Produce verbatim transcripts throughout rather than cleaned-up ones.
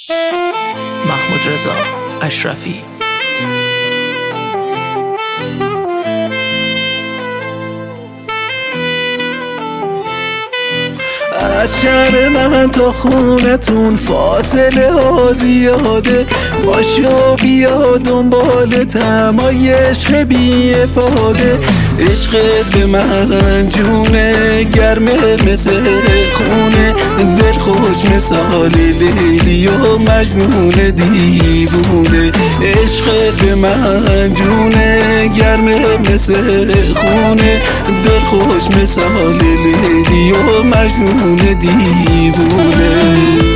محمود رضا اشرفی. از شهر من تا خونتون فاصله ها زیاده، باشو بیا دنبال تمای عشق بی افاده. عشقت به من جونه گرمه مثل خونه، دل خوش مثالی لیلی و مجنون دیوونه. عشقت به من جونه گرمه مثل خونه، دل خوش مثالی لیلی و مجنون دیوونه.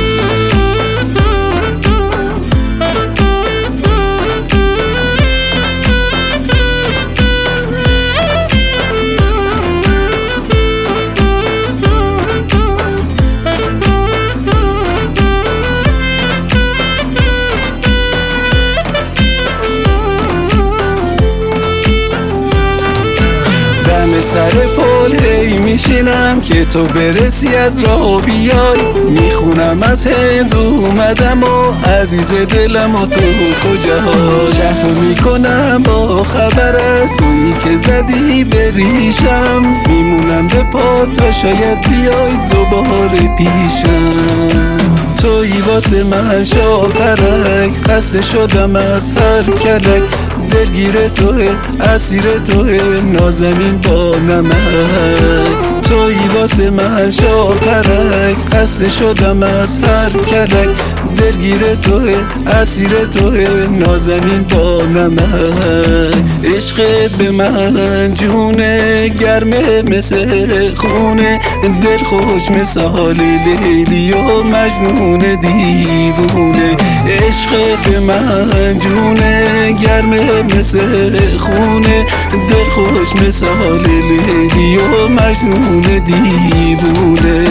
دم سر پل هی میشینم که تو برسی از راه بیای، میخونم از هند اومدم و عزیز دلم و تو کجا. شهر میکنم با خبر از تویی که زدی بریشم، میمونم به پا تا شاید بیای دوباره پیشم. تویی واسه من شاپرک، خسته شدم از هر کلک، دلگیر توه اسیر توه نازنین با نمک. تویی واسه من شاپرک، خسته شدم از هر کلک، دلگیر توه اسیر توه نازنین با نمک. عشقت به من جونه گرمه مثل خونه، دل خوش مثالی لیلی و مجنون دیوونه. عشقت به من جونه گرمه مثل خونه، دل خوش مثالی لیلی و مجنون دیوونه.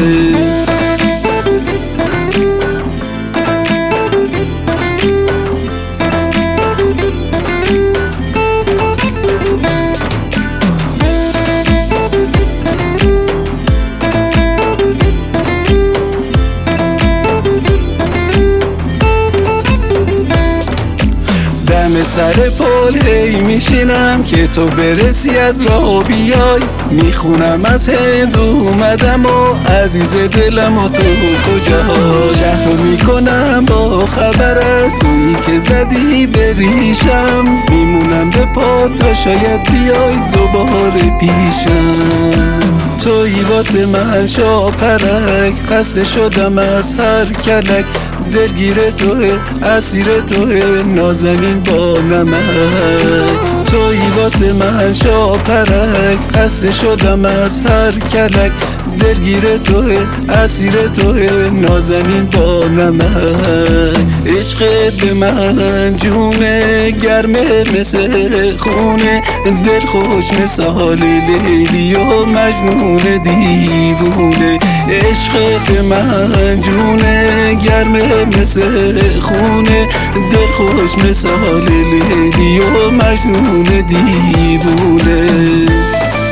دم سر پل هی میشینم که تو برسی از راه بیای، میخونم از هند اومدم و عزیز دلم و تو کجا. شهر میکنم با خبر از تویی که زدی بریشم، میمونم به پا تا شاید بیای دوباره پیشم. تویی واسه من شاپرک، خسته شدم از هر کلک، دلگیر توه اسیر توه نازنین با نمک. تویی واسه من شاپرک، خسته شدم از هر کلک، دلگیر توه اسیر توه نازنین با نمک. عشقت به من جونه گرمه مثل خونه، دل خوش مثالی لیلی و مجنون دیوونه. عشقت به من جونه گرمه مثل خونه، دل خوش مثالی لیلی و مجنون دیوونه.